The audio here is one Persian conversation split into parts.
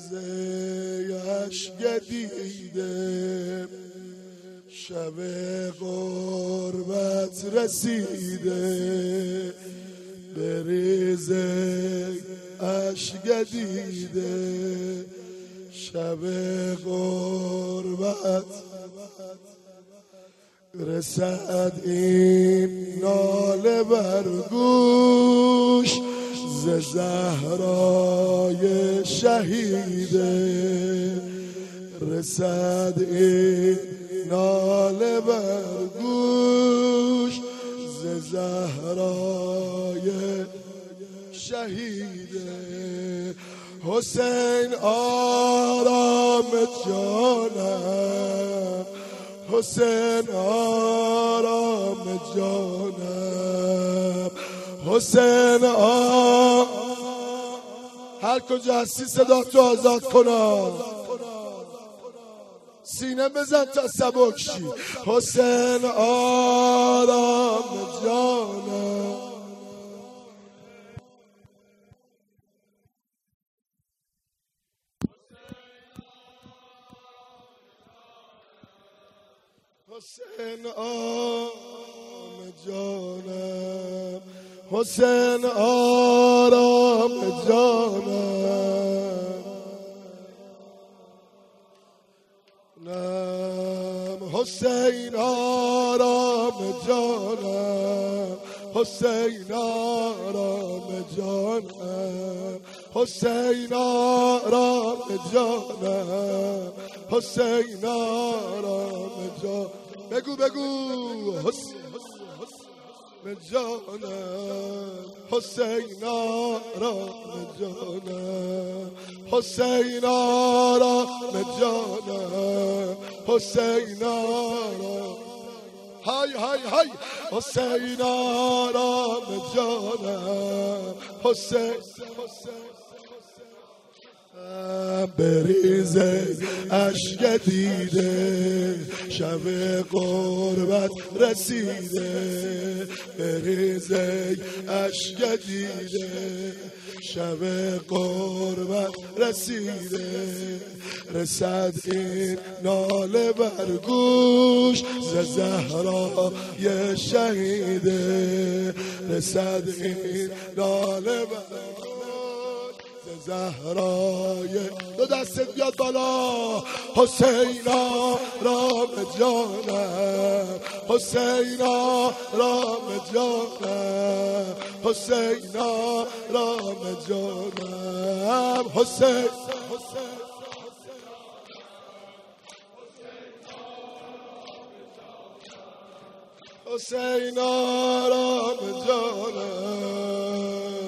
اشک دیده شب غربت رسیده بریزه اشک دیده شب غربت رسد این ناله بر گوش ز زهرای شهیده رسد این ناله بر گوش ز زهرای شهیده حسین آرام جانم حسین آرام جانم حسین هر کجا هستی صدا تو آزاد کنم سینه بزن تا سبک شی حسین آرام جانم حسین آرام جانم حسین آرام جانم نم حسین آرام جانم حسین آرام جانم حسین آرام جانم حسین آرام جانم بگو حسین جانم حسین آرام جانم حسین آرام جانم حسین آرام های حسین آرام جانم حسین بریزه اشک دیده شب غربت رسیده بریزه اشک دیده شب غربت رسیده رسد این ناله بر گوش ز زهرای شهیده رسد این ناله بر زهرای دو دستت بیاد بالا حسین آرام جانم حسین آرام جانم حسین آرام جانم حسین حسین آرام جانم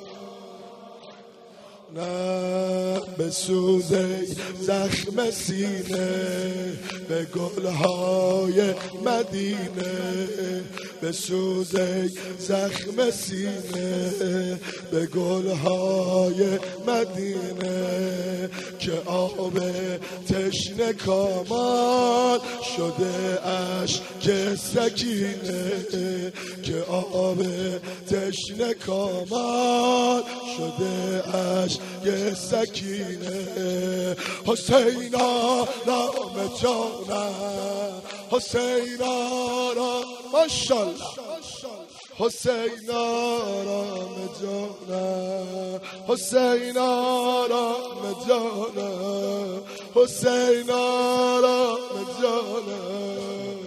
نه به سوز زخم سینه به گلهای مدینه به سوز زخم سینه به گلهای مدینه که آب تشنه کامان شده اشک سکینه که آب تشنه کامان شده اشک سکینه حسین آرام جانم حسین آرام ماشاءالله حسین آرام جانم حسین آرام جانم حسین آرام جانم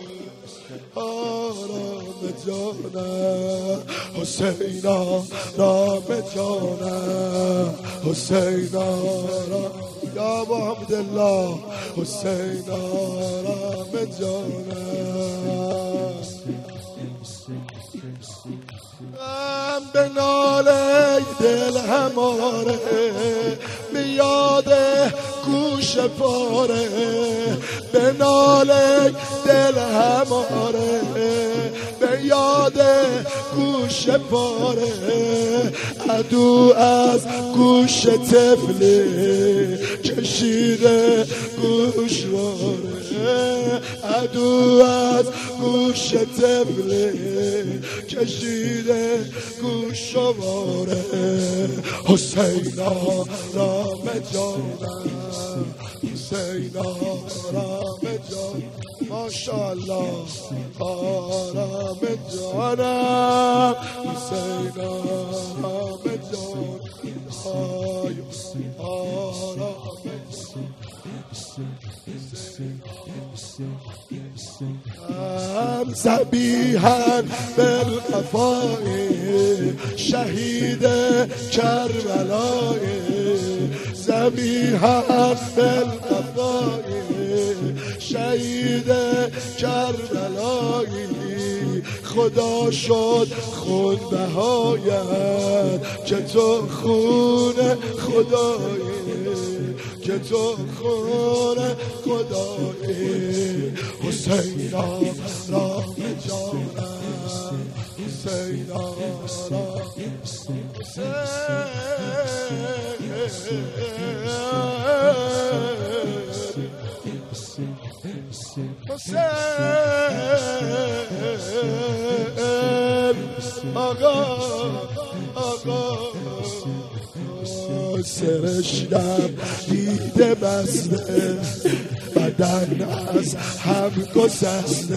آرام جانم حسین آرام جانم حسین آرام یا محمد الله حسین آرام جانم به ناله دل هماره میاد گوش پاره به ناله دل هماره به یاد گوش پاره عدو از گوش طفلی کشیده گوشواره عدو از گوش طفلی کشیده گوشواره حسین آرام جانم حسین آرام جان ماشاءالله آرام جانم حسین آرام جان آرام ذبیحاً بالقفاء شهید کربلاء ذبیحاً بالقفاء شهید کربلاء خدا شد خون بهایت که تو خون خدایی که تو خون خدایی حسین آرام جانم حسین آرام حسین آقا سرشتم دیده بسته بدن از هم گسسته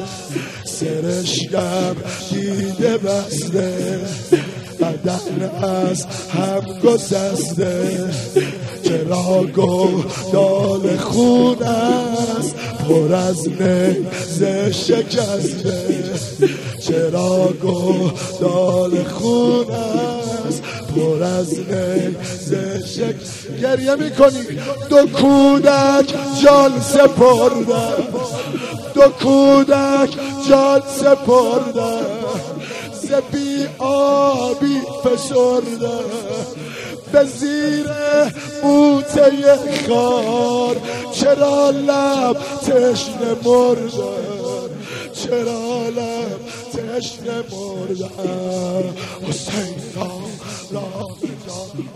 سرشتم دیده بسته بدن از هم گسسته چراغ و دال خون است پر از نیزه شکسته چراغ و دال خون است پر از نیزه شکسته گریه میکنی دو کودک جان سپردن دو کودک جان سپردن ز بی آبی فسردن به زیر بوته خار چرا لب تشنه مردن چرا لب تشنه مردن حسین آرام جان